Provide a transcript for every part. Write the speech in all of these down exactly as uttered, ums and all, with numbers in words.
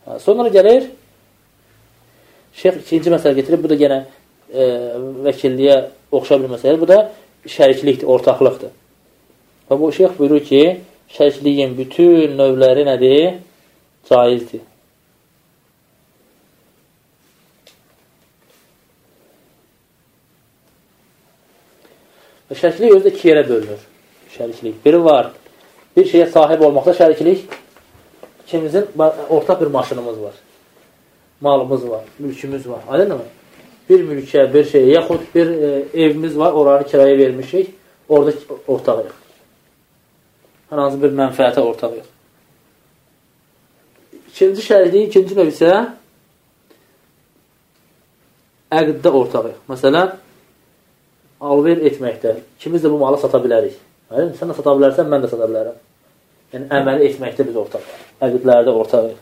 Sonra gəlir, şeyx ikinci məsələ getirir, bu da yenə e, vəkilliyə oxşa bir məsələ, bu da şəriklikdir, ortaqlıqdır. Və bu şeyx buyurur ki, şərikliyin bütün növləri nədir? Caizdir. Və şəriklik özü də iki yerə bölünür. Şəriklik. Biri var, bir şeyə sahib olmaqda şəriklik, ikimizin ortaq bir maşınımız var, malımız var, mülkümüz var. Aydın mı? Bir mülkə, bir şeyə, yaxud bir e, evimiz var, oranı kiraya vermişik, orada ortağıyıq. Hər hansı bir mənfəətə ortağıyıq. İkinci şəriklik, ikinci növ isə əqddə ortağıyıq. Məsələn, alver etməkdə. İkimiz də bu malı sata bilərik. Sən də sata bilərsən, mən də sata bilərəm. Yəni, əməli etməkdə biz ortaq. Əqdlərdə ortağıyıq.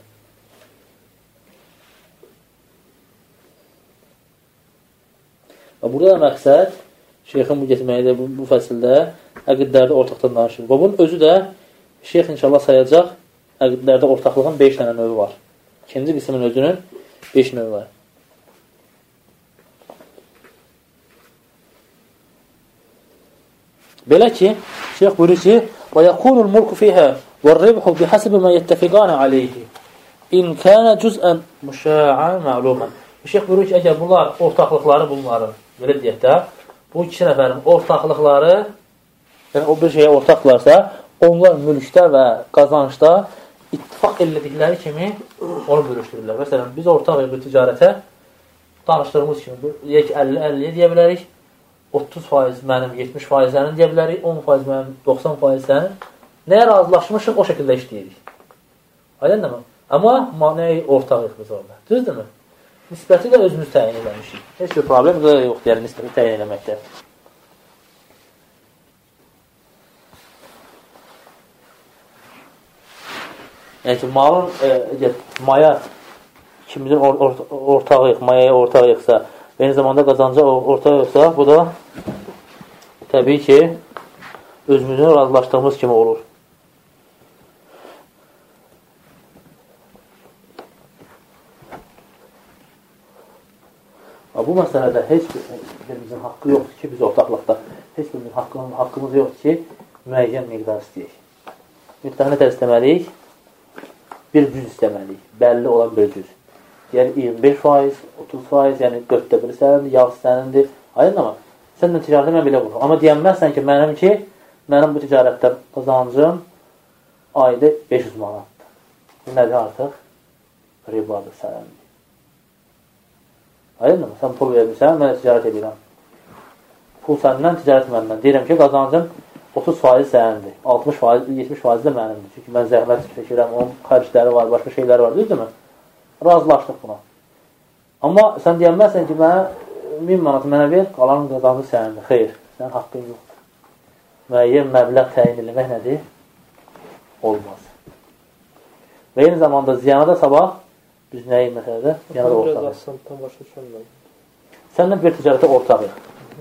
Və burada da məqsəd, şeyxin bu getməkdə, bu, bu fəsildə əqdlərdə ortaqdan danışır. Və bunun özü də şeyx inşallah sayacaq əqdlərdə ortaqlığın beş dənə növü var. İkinci qismin özünün beş növü var. Belə ki, şeyx buyurur ki, وَيَقُولُ الْمُلْكُ فِيهَا وَالرِّبْحُ بِحَسَبِ مَا يَتَّفِقَانَ عَلَيْهِ اِنْ كَانَ جُزْءًا مُشَاعًا مَعْلُومًا. Şeyx buyurur ki, əgər bunlar ortaqlıqları bunların, belə deyək də, bu iki nəfərin ortaqlıqları, yəni o bir şeyə ortaqlarsa, onlar mülkdə və qazancda ittifaq elədikləri kimi onu bölüşdürürlər. Məsələn, biz ortaq bir ticarətə danışdığımız kimi, deyək ki, əlli əlliyə deyə bilərik, otuz faiz mənim, yetmiş faiz sənin deyə bilərik, on faiz mənim, doxsan faiz sənin. Nəyə razılaşmışıq, o şəkildə işləyirik. Aydın mı? Amma nəyə ortağıyıq biz orada. Düzdürmü? Nisbəti də özümüz təyin eləmişik. Heç bir problem da yoxdur, yəni nisbəti təyin eləməkdə. Yəni ki, malın e, maya ikimizin or or ortağıyıq, mayaya ortağıyıqsa, eyni zamanda qazanca ortağıyıqsa, bu da təbii ki, özümüzün razılaşdığımız kimi olur. Bu məsələdə heç birimizin haqqı yoxdur ki, biz ortaqlıqda heç birimizin haqqımız, haqqımız yoxdur ki, müəyyən miqdar istəyək. Mütləq nətər istəməliyik? Bir cüz istəməliyik. Bəlli olan bir cüz. Yəni, iyirmi beş faiz, otuz faiz, yəni dörddə biri sənindir, yarısı sənindir. Aydın ama, sən də ticarətdə mən belə qurum. Amma deyənməzsən ki, mənim ki, mənim bu ticarətdə qazancım ayda beş yüz manatdır. Bu nədir artıq? Ribadır sənindir. Aydın mı? Sən pul vermirsən, mən ticarət edirəm. Pul səndən, ticarət məndən. Deyirəm ki, qazancım otuz faiz sənindir. altmış faiz, yetmiş faiz də mənimdir. Çünki mən zəhmət çəkirəm, onun xərcləri var, başqa şeyləri var. Düzdür mü? Razılaşdıq buna. Amma sən deyənməzsən ki, mənə min manat mənə ver, qalanın qazancı sənindir. Xeyr, sənin haqqın yoxdur. Müəyyən məbləğ təyin eləmək nədir? Olmaz. Və eyni zamanda ziyana da sabah biz nəyi məsələdə? Ziyana da ortağıyıq. Səndən bir ticarətə ortağıyıq.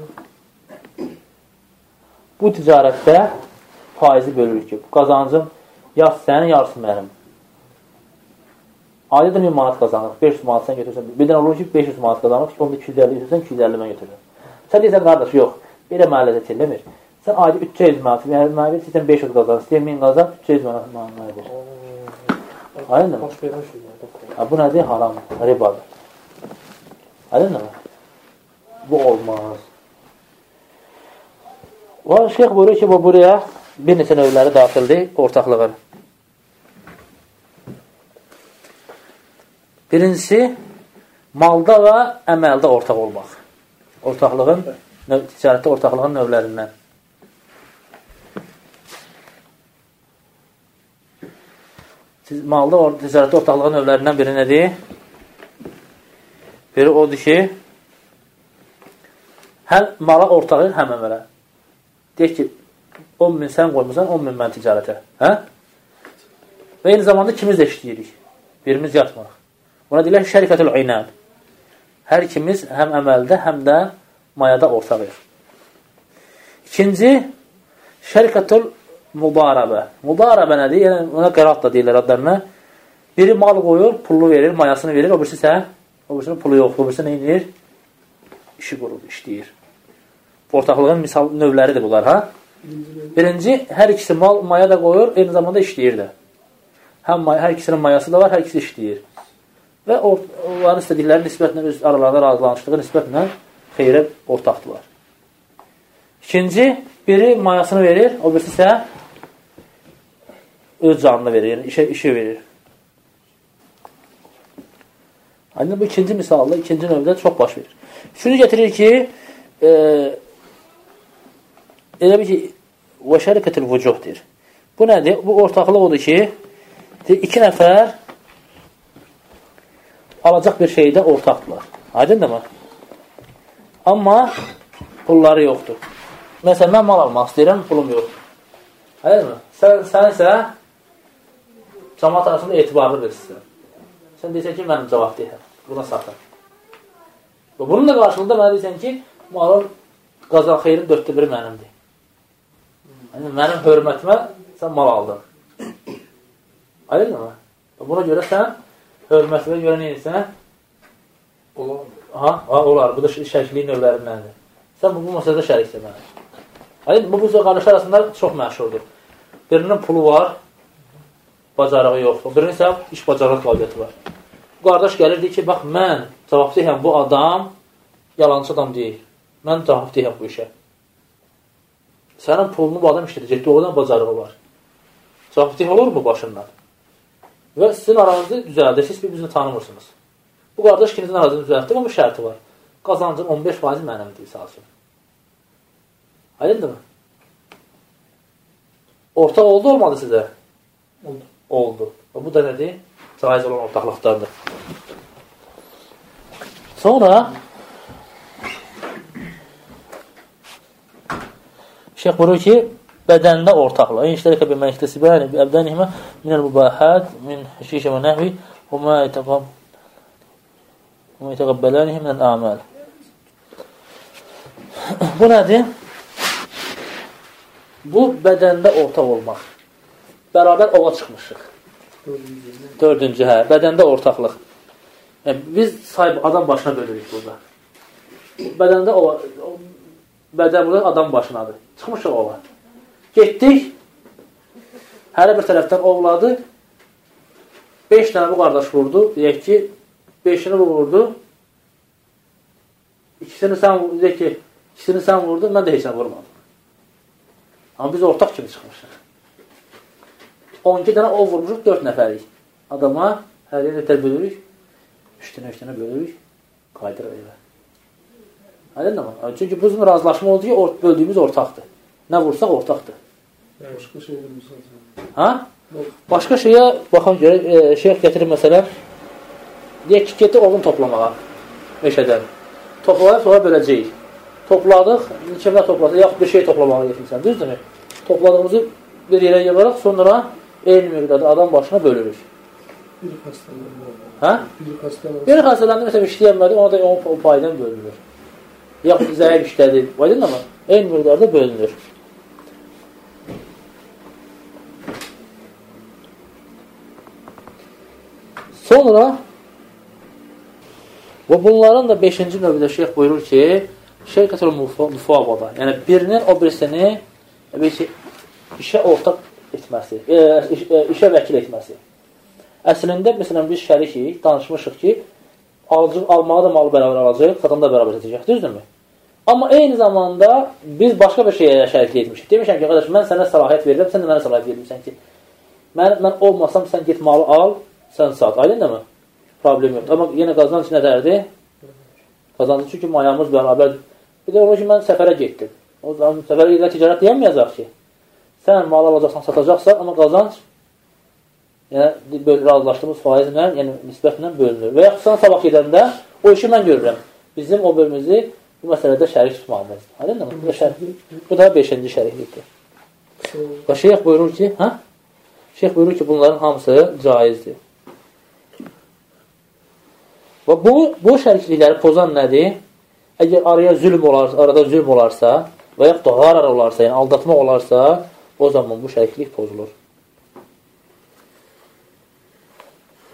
Bu ticarətdə faizi bölürük ki, qazancım yarısı sənin, yarısı mənim. Ayda da min manat qazanır. beş yüz manat sən götürürsən. Birdən olur ki, beş yüz manat qazanır. Onda iki yüz əlli götürürsən, iki yüz əlli mən götürürəm. Sən deyirsən, qardaş, yox. Belə məhəllədə eləmir. Sən ayda üç yüz manat, yəni mənə verir, sən beş yüz qazanır. İstəyən min qazan, üç yüz manat mənə verir. Aydın mı? Bu nədir? Haram, ribadır. Aydın mı? Bu olmaz. Və şeyx buyuruyor ki, bu buraya bir neçə növləri daxildir ortaqlığın. Birincisi, malda və əməldə ortaq olmaq. Ortaqlığın, ticarətdə ortaqlığın növlərindən. Malda, ticarətdə ortaqlığın növlərindən biri nədir? Biri odur ki, həm mala ortağıyıq, həm əmələ. Deyək ki, on min sən qoymuşsan, on min mən ticarətə. Hə? Və eyni zamanda ikimiz də işləyirik. Birimiz yatmırıq. Buna deyilər şərikətül inən. Hər ikimiz həm əməldə, həm də mayada ortağıyıq. İkinci, şərikətül mübarəbə. Mübarəbə nədir? Yəni, ona qərat da deyirlər adlarına. biri mal qoyur, pullu verir, mayasını verir, o birisi isə, o birisinin pulu yoxdur, o birisi nə edir? İşi qurur, işləyir. Ortaqlığın misal növləridir bunlar, ha? Birinci, hər ikisi mal, maya da qoyur, eyni zamanda işləyir də. Həm maya, hər ikisinin mayası da var, hər ikisi işləyir. Və onların istədikləri nisbətlə, öz aralarında razılanışlığı nisbətlə xeyrə ortaqdılar. İkinci, biri mayasını verir, o birisi isə öz canını verir, yəni işə, işi verir. Yəni, bu ikinci misalda, ikinci növdə çox baş verir. Şunu getirir ki, e, elə bir ki, və şərikətil vücuhdir. Bu nədir? Bu ortaqlıq odur ki, iki nəfər alacaq bir şeydə ortaqdırlar. Aydındır mı? Amma pulları yoxdur. Məsələn, mən mal almaq istəyirəm, pulum yoxdur. Aydındır mı? Sən, sən isə cəmaat arasında etibarlı verirsən. Sən deyirsən ki, mənim cavab deyəm. Buna satın. Bunun da qarşılığında mənə deyirsən ki, malın qazan xeyrin dörddə biri mənimdir. Yəni, mənim hörmətimə sən mal aldın. Aydın mı? Buna görə sən hörmətimə görə neyirsən? Olar. Ha, ha, olar. Bu da şərikliyin növlərindəndir. Sən bu, bu məsələdə şəriksən mənə. Aydın mı? Bu qardaşlar arasında çox məşhurdur. Birinin pulu var, bacarığı yoxdur. Birinin isə iş bacarıq qabiliyyəti var. Bu qardaş gəlir, deyir ki, bax, mən cavabdeyəm, bu adam yalancı adam deyil. Mən cavabdeyəm bu işə. Sənin pulunu bu adam işlədəcək, doğrudan bacarığı var. Cavabdeyəm olur mu başından? Və sizin aranızı düzəldir, siz bir-birini tanımırsınız. Bu qardaş ikinizin aranızını düzəltdir, amma bir şərti var. Qazancın on beş faiz mənimdir, sağolsun. Aydındır mı? Ortaq oldu, olmadı sizə? Oldu. Oldu. Və bu da nədir? Caiz olan ortaqlıqlardır. Sonra Şeyh buyurur ki, bədəndə ortaqlıq. İn işlərəkə bir məktəsibəni bir əbdənihmə minəl mübahət min şişə və nəhvi və mə yetəqəbbələnihə minəl əməl. Bu nədir? Bu bədəndə ortaq olmaq. Bərabər ova çıxmışıq. Dördüncü, hə, bədəndə ortaqlıq. Yəni, biz sahib adam başına bölürük burada. Bədəndə ova, bədən burada adam başınadır. Çıxmışıq ova. Getdik, hər bir tərəfdən ovladı, beş dənə bu qardaş vurdu, deyək ki, beşini bu vurdu, ikisini sən, deyək ki, ikisini sən vurdu, mən də heç nə vurmadım. Amma biz ortaq kimi çıxmışıq. on iki dənə ov vurmuşuq, dörd nəfərik. Adama hər yer nətər bölürük, üç dənə, üç dənə bölürük, qaydırır evə. Aydın mı? Çünki bu bizim razılaşma oldu ki, or böldüyümüz ortaqdır. Nə vursaq ortaqdır. Başqa şeyə misal. Ha? Başqa şeyə baxan görə, e, şeyh gətirir məsələn, deyək ki, getdi ovun toplamağa meşədən. Toplayıb sonra böləcəyik. Topladıq, kimlə topladıq, yaxud bir şey toplamağa getirsən, düzdür mü? Topladığımızı bir yerə yığaraq, sonra eyni miqdarda adam başına bölürük. Bir xəstələndi. Hə? Bir xəstələndi. Bir xəstələndi, məsələn, işləyənmədi, ona da o paydan bölünür. Yaxud zəif işlədi, aydın ama eyni miqdarda bölünür. Sonra və bunların da beşinci növdə şeyh buyurur ki, şərikətül müfavada, yəni birinin o birisini işə ortaq etməsi, e, işə vəkil etməsi. Əslində, məsələn, biz şərikik, danışmışıq ki, alıcı, almağı da malı bərabər alacaq, qadın da bərabər edəcək, düzdürmü? Amma eyni zamanda biz başqa bir şeyə şəriklik etmişik. Demişəm ki, qardaş, mən sənə səlahiyyət verirəm, sən də mənə səlahiyyət verirsən ki, mən, mən olmasam, sən get malı al, sən sat, aydın mı? Problem yoxdur. Amma yenə qazanc nədərdir? Qazancı çünki mayamız bərabər. Bir də olur ki, mən səfərə getdim. O zaman səfərə gedən ticarət deyəməyəcək ki, sən mal alacaqsan, satacaqsan, amma qazanc yəni, razılaşdığımız faizlə, yəni nisbətlə bölünür. Və yaxud sən sabah gedəndə o işi mən görürəm. Bizim o bölümümüzü bu məsələdə şərik tutmağımız. Aydın mı? Bu da, şərik, bu da beşinci şəriklikdir. Və şeyh buyurur ki, hə? Şeyh buyurur ki, bunların hamısı caizdir. Və bu, bu şəriklikləri pozan nədir? Əgər araya zülm olarsa, arada zülm olarsa və yaxud da qarar olarsa, yəni aldatma olarsa, o zaman bu şəriklik pozulur.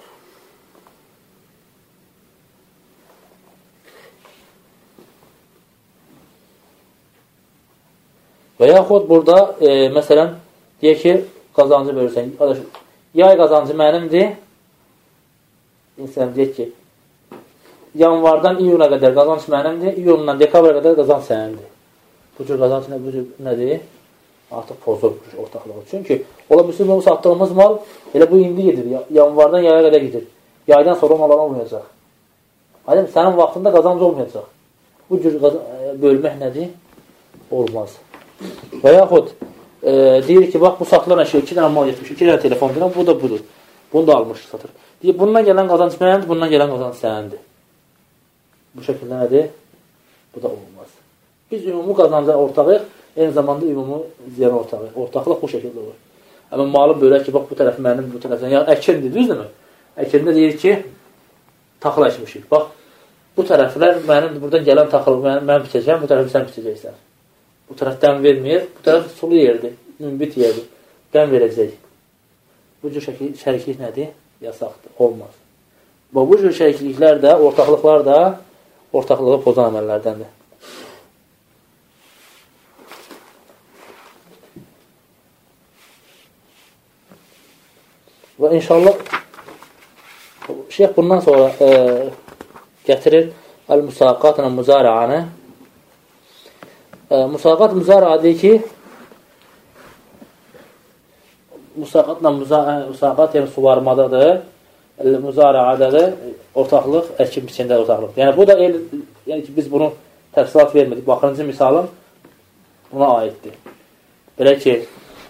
Və yaxud burada, e, məsələn, deyək ki, qazancı bölürsən. Yay qazancı mənimdir. İnsan deyək ki, yanvardan iyuna qədər qazanc mənimdir, iyundan dekabra qədər qazanc sənindir. Bu cür qazanc nə, bu cür nədir? Artıq pozur ortaqlığı. Çünki ola bilsin, bu satdığımız mal elə bu indi gedir. Yanvardan yaya qədər gedir. Yaydan sonra mallar olmayacaq. Aydın, sənin vaxtında qazanc olmayacaq. Bu cür bölmək nədir? Olmaz. Və yaxud e, deyir ki, bax, bu satılan əşya iki dənə mal getmiş, iki dənə telefon deyirəm, bu da budur. Bunu da almış, satır. Deyir, bundan gələn qazanc mənimdir, bundan gələn qazanc sənəndir. Bu şəkildə nədir? Bu da olmaz. Biz ümumi qazanca ortağıyıq, eyni zamanda ümumi ziyan ortağıyıq. Ortaqlıq bu şəkildə olur. Amma malı bölək ki, bax, bu tərəf mənim, bu tərəfdən, yəni əkindir, düzdürmü? Əkində deyir ki, taxıl əkmişik. Bax, bu tərəflər mənim, buradan gələn taxıl mən, mən biçəcəm, bu tərəfi sən biçəcəksən. Bu tərəf dəm vermir, bu tərəf sulu yerdir, mümbit yerdir, dəm verəcək. Bu cür şəkil, şəriklik nədir? Yasaqdır, olmaz. Bu cür şərikliklər də, ortaqlıqlar da ortaqlığı pozan əməllərdəndir. Və inşallah şeyh bundan sonra e, gətirir əl-musaqatla müzarəanı. E, musaqat müzarəa deyir ki, musaqatla musaqat yəni suvarmadadır, müzarəadadır, ortaqlıq, əkin biçində ortaqlıq. Yəni bu da el, yəni ki, biz bunu təfsilat vermədik. Baxırıncı misalım buna aiddir. Belə ki,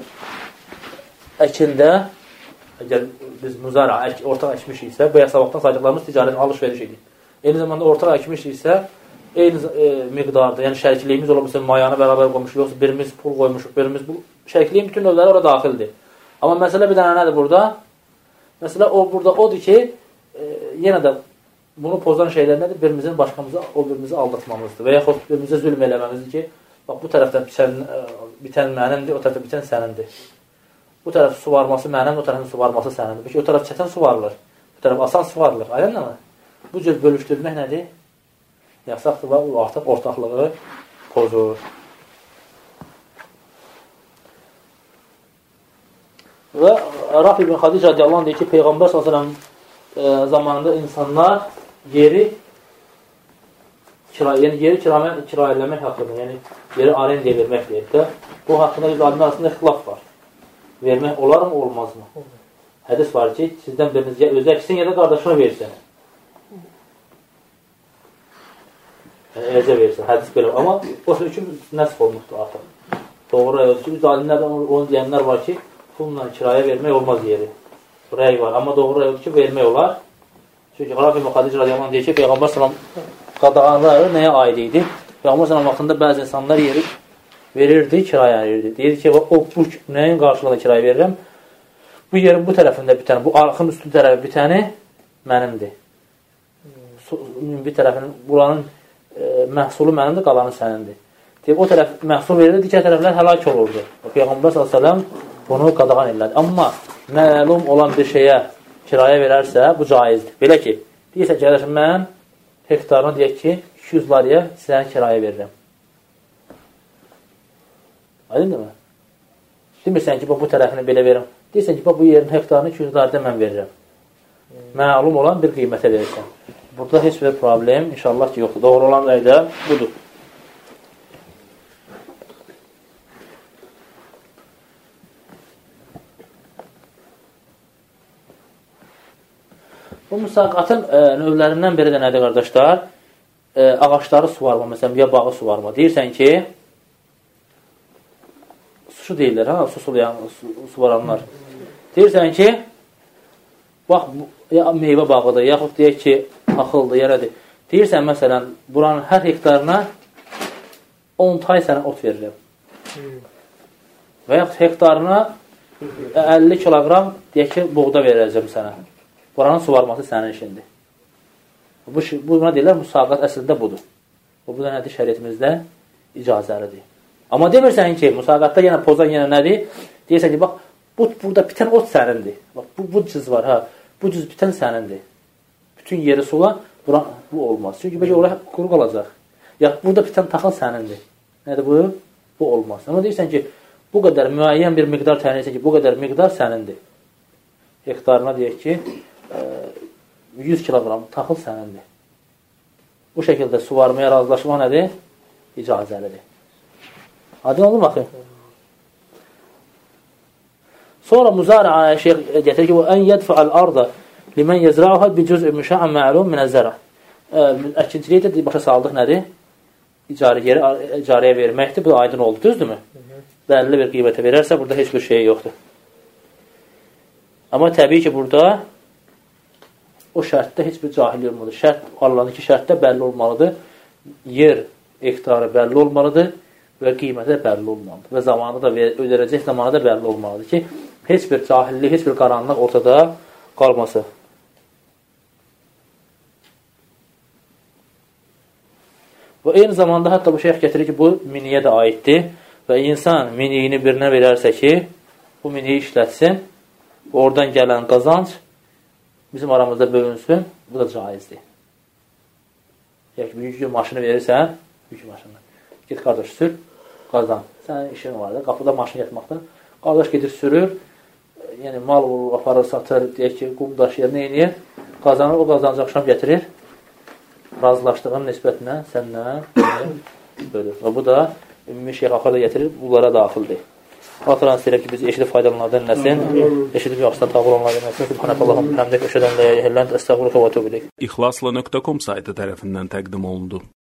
əkində əgər biz müzara ortaq əkmişiksə, bu hesabdan saydıqlarımız ticarət alış-veriş edir. Eyni zamanda ortaq əkmişiksə, eyni e, miqdarda, yəni şərikliyimiz ola bilsin, mayanı bərabər qoymuşuq, yoxsa birimiz pul qoymuşuq, birimiz bu şərikliyin bütün növləri orada daxildir. Amma məsələ bir dənə nədir burada? Məsələ o burada odur ki, e, yenə də bunu pozan şeylər nədir? Birimizin başqamızı, o birimizi aldatmamızdır və yaxud birimizə zülm eləməmizdir ki, bax, bu tərəfdən bitən, bitən mənimdir, o tərəfdən bitən sənindir. Bu tərəf su varması mənim, o tərəfin su varması sənindir. Peki, o tərəf çətin su varılır, bu tərəf asan su varılır. Aydın mı? Bu cür bölüşdürmək nədir? Yasaqdır və artıq ortaqlığı pozur. Və Rafi ibn Xadic radiyallahu anh deyir ki, Peyğəmbər sallallahu əleyhi və səlləm zamanında insanlar yeri kira, yəni yeri kirayələmək haqqında, yəni yeri arendiyə vermək deyir də, bu haqqında bir alimlər arasında ixtilaf var. Vermək olar mı, olmaz mı? Hədis var ki, sizdən biriniz ya özü əksin, ya da qardaşına versin. Yəni, əcə versin, hədis belə. Amma o üçün nəsb olmuşdur artıq. Doğru rəy olsun ki, alimlərdən onu deyənlər var ki, pulla kiraya vermək olmaz yeri. Rəy var. Amma doğru rəy olsun ki, vermək olar. Çünki Rafi ibn Xadic radiyallahu anh deyir ki, Peyğəmbər sallam qadağanları nəyə aid idi? Peyğəmbər sallam vaxtında bəzi insanlar yeri verirdi, kiraya verirdi. Deyir ki, o bu nəyin qarşılığında kiraya verirəm? Bu yerin bu tərəfində bitəni, bu arxın üstü tərəfi bitəni mənimdir. Bir tərəfinin, buranın e, məhsulu mənimdir, qalanı sənindir. Deyir, o tərəf məhsul verirdi, digər tərəflər həlak olurdu. Peyğəmbər sallallahu əleyhi və səlləm bunu qadağan elədi. Amma məlum olan bir şeyə kiraya verərsə, bu caizdir. Belə ki, deyirsə ki, mən hektarını deyək ki, iki yüz lariyə sizə kiraya verirəm. Aydın mı? Demirsən ki, bu tərəfini belə verirəm. Deyirsən ki, bu yerin hektarını iki yüz laridə mən verirəm. Məlum olan bir qiymətə verirsən. Burada heç bir problem inşallah ki, yoxdur. Doğru olan rəydə budur. Bu müsaqatın e, növlərindən biri də nədir, qardaşlar? E, ağaçları suvarma, məsələn, ya bağı suvarma. Deyirsən ki, su deyirlər, ha, su sulayan, su, suvaranlar. Deyirsən ki, bax, ya meyvə bağıdır, yaxud deyək ki, taxıldır, yerədir. Deyirsən, məsələn, buranın hər hektarına on tay sənə ot verirəm. Və yaxud hektarına əlli kiloqram, deyək ki, buğda verəcəm sənə. Buranın suvarması sənin işindir. Bu, buna deyirlər, müsaqat əslində budur. Bu da nədir? Şəriətimizdə icazəlidir. Amma demirsən ki, müsaqatda yenə pozan yenə nədir? Deyirsən ki, bax, bu, burada bitən ot sənindir. Bax, bu, bu cüz var, ha. Bu cüz bitən sənindir. Bütün yeri sulan, bura, bu olmaz. Çünki bəlkə oraya quru qalacaq. Ya, burada bitən taxıl sənindir. Nədir bu? Bu olmaz. Amma deyirsən ki, bu qədər müəyyən bir miqdar təyin etsən ki, bu qədər miqdar sənindir. Hektarına deyək ki, yüz kiloqram taxıl sənindir. Bu şəkildə suvarmaya razılaşma nədir? İcazəlidir. Adın olur mu, axı? Sonra müzariə şeyh gətirir ki, ən yədfəəl arda limən yəzra'uha bi cüz'ü müşə'ən məlum minə zərə. Əkinçiliyi də başa saldıq nədir? İcarə yeri icarəyə verməkdir. Bu aydın oldu, düzdürmü? Bəlli bir qiymətə verərsə, burada heç bir şey yoxdur. Amma təbii ki, burada o şərtdə heç bir cahillik olmalıdır. Şərt, Allah'ın ki, şərtdə bəlli olmalıdır. Yer, hektarı bəlli olmalıdır və qiyməti də bəlli olmalıdır. Və zamanı da, ödərəcək zamanı da bəlli olmalıdır ki, heç bir cahillik, heç bir qaranlıq ortada qalması. Və eyni zamanda hətta bu şeyh gətirir ki, bu miniyə də aiddir və insan miniyini birinə verərsə ki, bu miniyi işlətsin, oradan gələn qazanc bizim aramızda bölünsün, bu da caizdir. Yəni ki, bir yük maşını verirsən, yük maşını, git qardaş sür, qazan. Sənin işin var da, qapıda maşın yatmaqda. Qardaş gedir sürür, yəni mal vurur, aparır, satır, deyək ki, qum daşıyır, nə eləyir? Qazanır, o qazancı axşam gətirir, razılaşdığın nisbətinə səndən bölür. Və bu da ümumi şeyh axırda gətirir, bunlara daxildir. Allah istəyirəm ki, biz eşidib faydalanlardan dinləsin, eşidib yaxşıdan tabi olanlardan dinləsin. Subhanəkallahum, həmdək, əşədən lə ilə illə əstəğfiruka və tövb ileyk. İxlasla nöqtə com saytı tərəfindən təqdim olundu.